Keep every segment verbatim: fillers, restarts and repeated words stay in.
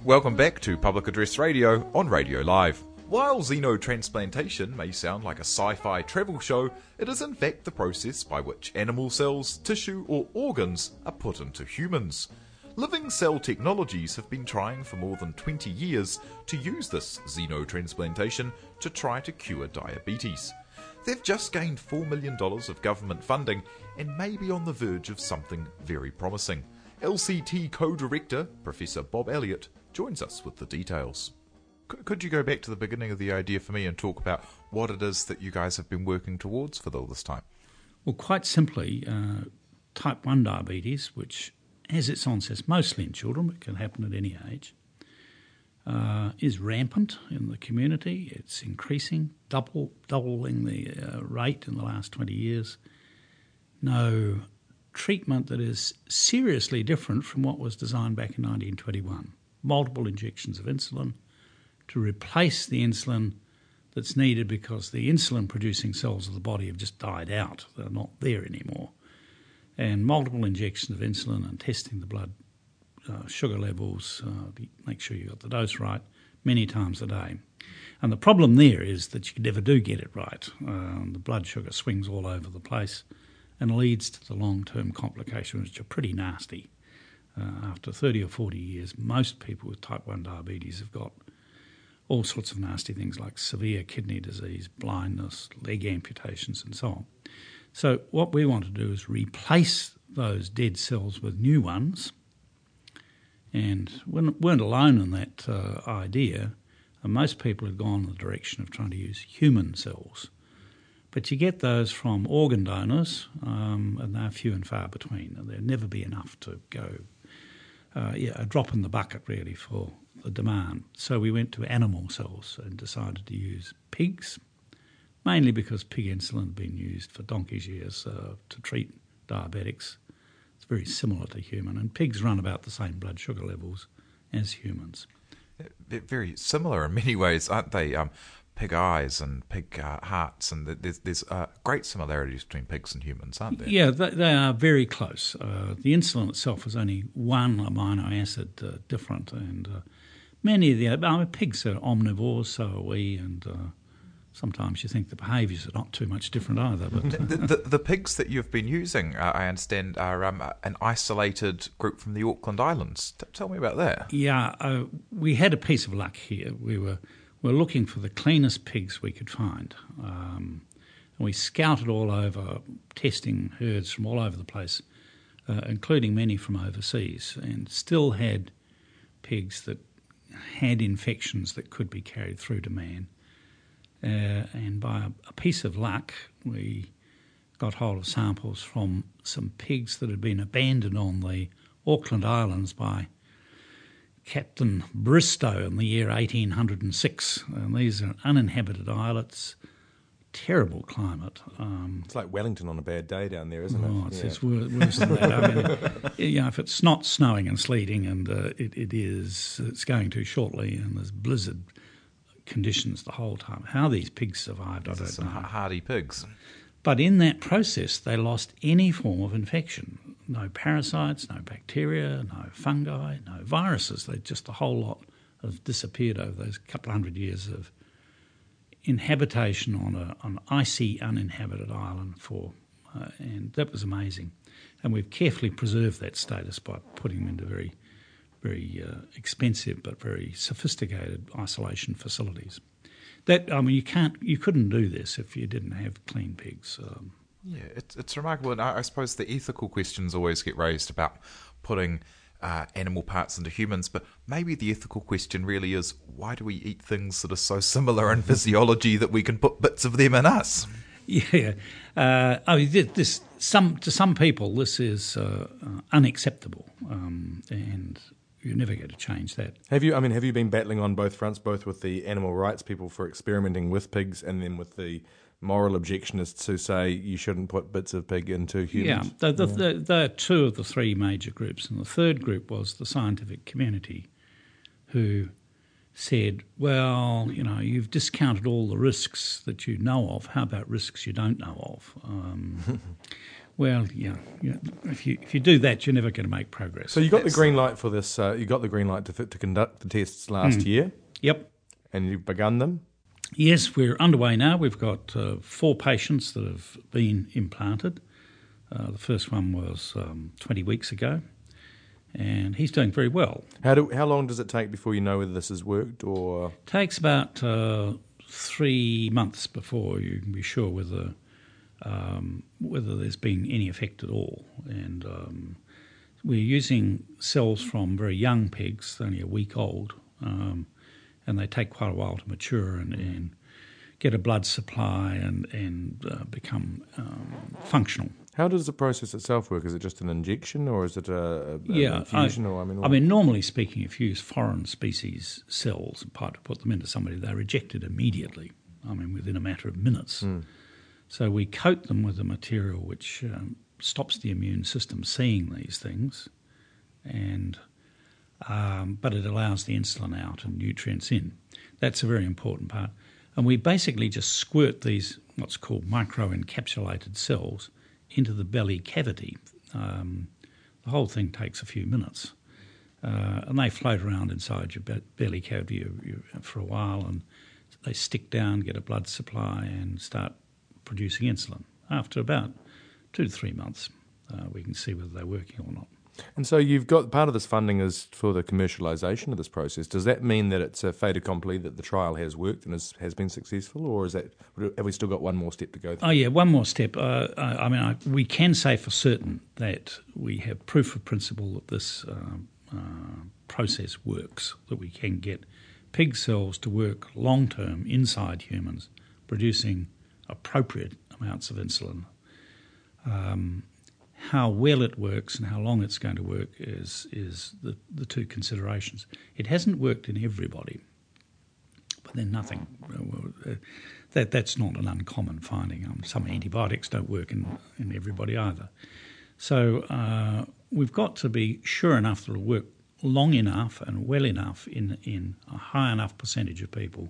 Welcome back to Public Address Radio on Radio Live. While xenotransplantation may sound like a sci-fi travel show, it is in fact the process by which animal cells, tissue or organs are put into humans. Living cell technologies have been trying for more than twenty years to use this xenotransplantation to try to cure diabetes. They've just gained four million dollars of government funding and may be on the verge of something very promising. L C T co-director, Professor Bob Elliott, joins us with the details. Could you go back to the beginning of the idea for me and talk about what it is that you guys have been working towards for all this time? Well, quite simply, uh, type one diabetes, which has its onset mostly in children, but can happen at any age, uh, is rampant in the community. It's increasing, double, doubling the uh, rate in the last twenty years. No treatment that is seriously different from what was designed back in nineteen twenty-one. Multiple injections of insulin to replace the insulin that's needed because the insulin-producing cells of the body have just died out. They're not there anymore. And multiple injections of insulin and testing the blood uh, sugar levels, uh, to make sure you got the dose right, many times a day. And the problem there is that you never do get it right. Uh, the blood sugar swings all over the place and leads to the long-term complications, which are pretty nasty. Uh, after thirty or forty years, most people with type one diabetes have got all sorts of nasty things like severe kidney disease, blindness, leg amputations and so on. So what we want to do is replace those dead cells with new ones, and we weren't alone in that uh, idea. And most people have gone in the direction of trying to use human cells. But you get those from organ donors, um, and they're few and far between, and there'll never be enough to go, uh, yeah, a drop in the bucket really for the demand. So we went to animal cells and decided to use pigs, mainly because pig insulin had been used for donkey's years uh, to treat diabetics. It's very similar to human, and pigs run about the same blood sugar levels as humans. They're very similar in many ways, aren't they? Um, pig eyes and pig uh, hearts, and there's, there's uh, great similarities between pigs and humans, aren't there? Yeah, they, they are very close. Uh, the insulin itself is only one amino acid uh, different, and uh, many of the I mean, pigs are omnivores, so are we, and uh, sometimes you think the behaviours are not too much different either. But the, the, the pigs that you've been using, uh, I understand, are um, an isolated group from the Auckland Islands. T- tell me about that. Yeah, uh, we had a piece of luck here. We were we were looking for the cleanest pigs we could find, um, and we scouted all over, testing herds from all over the place, uh, including many from overseas, and still had pigs that had infections that could be carried through to man. Uh, and by a, a piece of luck, we got hold of samples from some pigs that had been abandoned on the Auckland Islands by Captain Bristow in the year eighteen oh six. And these are uninhabited islets, terrible climate. Um, it's like Wellington on a bad day down there, isn't oh, it? It's, yeah. it's worse, worse than that. I mean, you know, if it's not snowing and sleeting, and uh, it, it is, it's going to shortly, and there's blizzard conditions the whole time. How these pigs survived, I don't Some know. hardy pigs. But in that process, they lost any form of infection. No parasites, no bacteria, no fungi, no viruses. They just a whole lot have disappeared over those couple of hundred years of inhabitation on a, an icy, uninhabited island for, uh, and that was amazing. And we've carefully preserved that status by putting them into very, very uh, expensive but very sophisticated isolation facilities. That I mean, you can't, you couldn't do this if you didn't have clean pigs. Um, yeah, it's it's remarkable, and I, I suppose the ethical questions always get raised about putting uh, animal parts into humans, but maybe the ethical question really is, why do we eat things that are so similar in physiology that we can put bits of them in us? Yeah, uh, I mean, this some to some people this is uh, uh, unacceptable, um, and you never get to change that. Have you? I mean, have you been battling on both fronts, both with the animal rights people for experimenting with pigs, and then with the moral objectionists who say you shouldn't put bits of pig into humans? Yeah, the, the, yeah. The, they're two of the three major groups, and the third group was the scientific community, who said, well, you know, you've discounted all the risks that you know of. How about risks you don't know of? Um, Well, yeah, yeah. If you if you do that, you're never going to make progress. So you got That's- the green light for this. Uh, you got the green light to to conduct the tests last Mm. year, Yep. and you've begun them. Yes, we're underway now. We've got uh, four patients that have been implanted. Uh, the first one was um, twenty weeks ago, and he's doing very well. How do how long does it take before you know whether this has worked or? Takes about uh, three months before you can be sure whether um, whether there's been any effect at all. And um, we're using cells from very young pigs, only a week old, um, and they take quite a while to mature and, and get a blood supply and and uh, become um, functional. How does the process itself work? Is it just an injection, or is it a, a Yeah, an infusion? I, or I mean, I mean, normally speaking, if you use foreign species cells and try to put them into somebody, they're rejected immediately. I mean, within a matter of minutes. Mm. So we coat them with a material which um, stops the immune system seeing these things, and um, but it allows the insulin out and nutrients in. That's a very important part. And we basically just squirt these what's called microencapsulated cells into the belly cavity. Um, the whole thing takes a few minutes. Uh, and they float around inside your be- belly cavity you, you, for a while, and they stick down, get a blood supply, and start producing insulin. After about two to three months, uh, we can see whether they're working or not. And so you've got part of this funding is for the commercialisation of this process. Does that mean that it's a fait accompli that the trial has worked and has, has been successful, or is that have we still got one more step to go through? Oh yeah, one more step. Uh, I, I mean, I, we can say for certain that we have proof of principle that this uh, uh, process works. That we can get pig cells to work long term inside humans, producing appropriate amounts of insulin. Um, How well it works and how long it's going to work is is the, the two considerations. It hasn't worked in everybody, but then nothing. Uh, that that's not an uncommon finding. Um, some antibiotics don't work in, in everybody either. So uh, we've got to be sure enough that it'll work long enough and well enough in, in a high enough percentage of people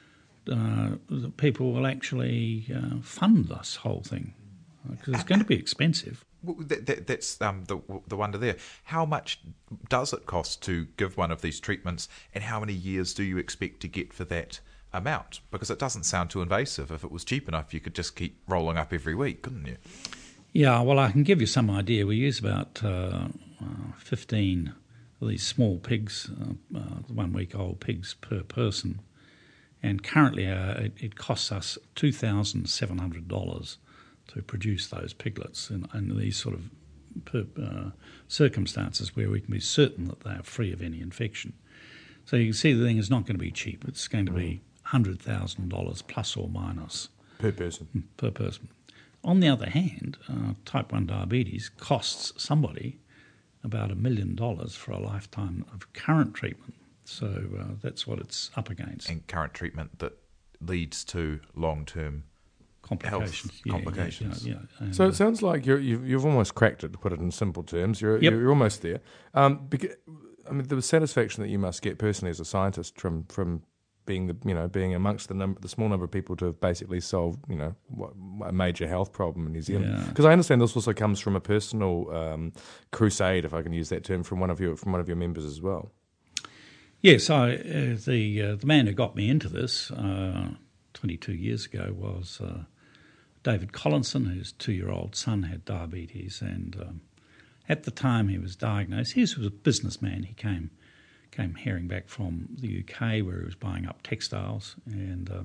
uh, that people will actually uh, fund this whole thing, because it's going to be expensive. Well, that, that, that's um, the the wonder there. How much does it cost to give one of these treatments, and how many years do you expect to get for that amount? Because it doesn't sound too invasive. If it was cheap enough, you could just keep rolling up every week, couldn't you? Yeah, well, I can give you some idea. We use about uh, uh, fifteen of these small pigs, uh, uh, one-week-old pigs per person, and currently uh, it, it costs us two thousand seven hundred dollars to produce those piglets in, in these sort of per, uh, circumstances where we can be certain that they are free of any infection. So you can see the thing is not going to be cheap. It's going to be one hundred thousand dollars plus or minus Per person. per person. On the other hand, uh, type one diabetes costs somebody about a million dollars for a lifetime of current treatment. So uh, that's what it's up against. And current treatment that leads to long-term Complications. health Yeah, complications. Yeah, yeah, yeah. And, So uh, it sounds like you're, you've, you've almost cracked it, to put it in simple terms. You're, Yep. you're, you're almost there. Um, beca- I mean, the satisfaction that you must get personally as a scientist from, from being the you know being amongst the number the small number of people to have basically solved you know what, a major health problem in New Zealand. Because Yeah. I understand this also comes from a personal um, crusade, if I can use that term, from one of your from one of your members as well. Yes, I, uh, the uh, the man who got me into this uh, twenty-two years ago was uh, David Collinson, whose two-year-old son had diabetes, and um, at the time he was diagnosed, he was a businessman. He came came herring back from the U K where he was buying up textiles, and um,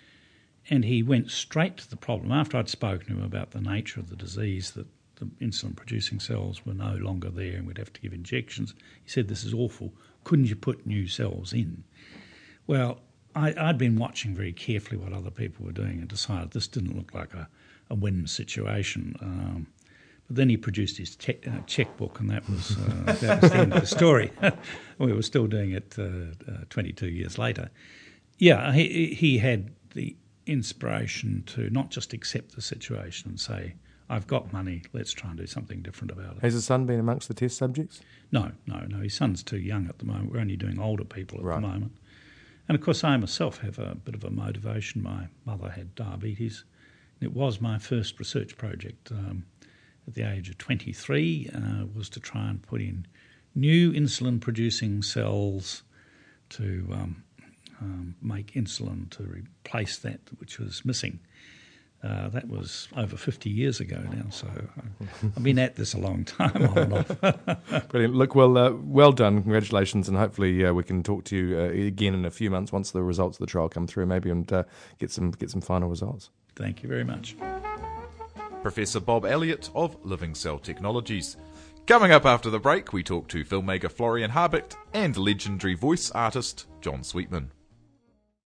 and he went straight to the problem. After I'd spoken to him about the nature of the disease, that the insulin-producing cells were no longer there and we'd have to give injections, he said, "This is awful. Couldn't you put new cells in?" Well, I, I'd been watching very carefully what other people were doing and decided this didn't look like a, a win situation. Um, but then he produced his te- uh, checkbook, and that was, uh, that was the end of the story. We were still doing it uh, uh, twenty-two years later. Yeah, he, he had the inspiration to not just accept the situation and say, "I've got money, let's try and do something different about it." Has his son been amongst the test subjects? No, no, no. His son's too young at the moment. We're only doing older people at Right. the moment. And of course, I myself have a bit of a motivation. My mother had diabetes. It was my first research project. Um, at the age of twenty-three uh, was to try and put in new insulin-producing cells to um, um, make insulin to replace that which was missing. Uh, that was over fifty years ago now, so I've been at this a long time on and off. Brilliant. Look, well, uh, well done. Congratulations, and hopefully uh, we can talk to you uh, again in a few months once the results of the trial come through, maybe, and uh, get some get some final results. Thank you very much. Professor Bob Elliott of Living Cell Technologies. Coming up after the break, we talk to filmmaker Florian Harbicht and legendary voice artist John Sweetman.